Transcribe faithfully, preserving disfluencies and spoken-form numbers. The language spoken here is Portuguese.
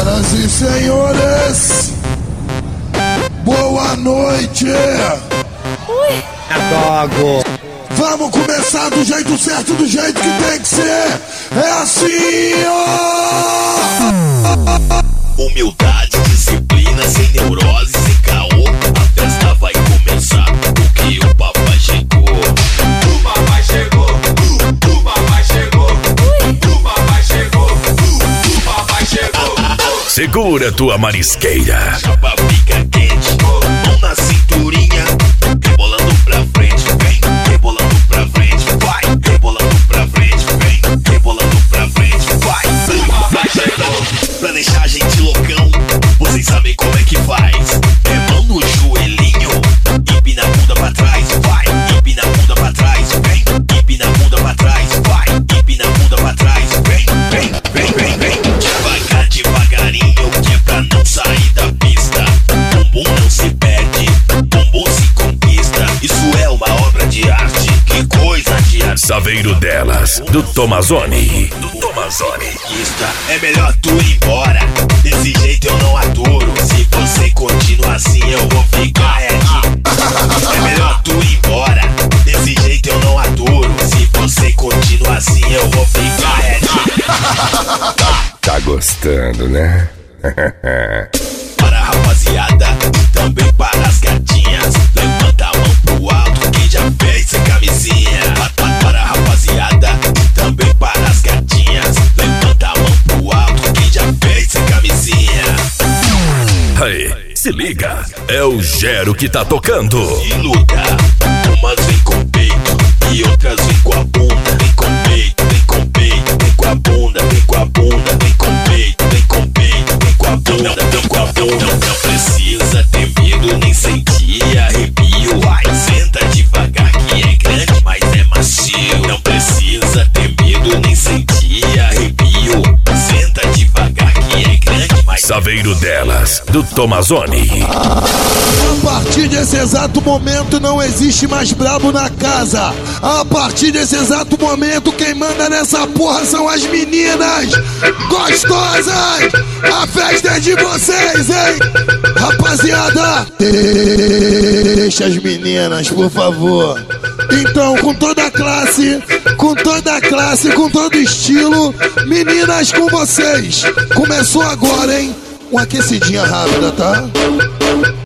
Senhoras e senhores, boa noite. Ui. Adogo. Vamos começar do jeito certo, do jeito que tem que ser. É assim, ó. Humildade, disciplina, sem neurose, sem caô. A festa vai começar, porque o papai chegou. O papai chegou, o, o papai chegou, o papai chegou, o, o papai chegou. Segura tua marisqueira. Chapa fica quente, mão na cinturinha, rebolando pra frente, vem, rebolando pra frente, vai, rebolando pra frente, vem, rebolando pra frente, vai. O papai chegou, pra deixar a gente loucão, vocês sabem como é que faz. É mão no joelhinho, empina a bunda pra trás, vai, empina a bunda pra trás, vem, empina a bunda pra trás, vai, empina a bunda pra trás, vem, vem, vem, vem, vem. Devagar, devagarinho, que é pra não sair da pista. Bumbum não se perde, bumbum se conquista. Isso é uma obra de arte, que coisa de arte. Saveiro delas, do Tomazoni. Do Tomazoni. É melhor tu ir embora, desse jeito eu não aturo. Se você continuar assim eu vou ficar red. É melhor tu ir embora, desse jeito eu não aturo. Se você continuar assim eu vou ficar red. Tá gostando, né? Para a rapaziada e também para as gatinhas, levanta a mão pro alto quem já fez sem camisinha. Pa- pa- Para a rapaziada e também para as gatinhas, levanta a mão pro alto quem já fez sem camisinha. Aí, se liga, é o Gero que tá tocando. E luta, umas vem com peito e outras vem com a bunda. Vem com peito, vem com peito, vem com a bunda, vem com a bunda, vem com peito, vem com peito, vem com a bunda, vem com a bunda. Não precisa ter medo nem sentir arrepio. Vai, senta devagar que é grande, mas é macio. Não precisa ter medo nem sentir arrepio. Senta devagar que é grande, mas Saveiro delas, do Tomazoni. A partir desse exato momento não existe mais brabo na casa. A partir desse exato momento quem manda nessa porra são as meninas gostosas. A festa é de vocês, hein? Rapaziada, deixa as meninas, por favor. Então, com toda a classe, com toda a classe, com todo estilo, meninas com vocês. Começou agora, hein? Uma aquecidinha rápida, tá?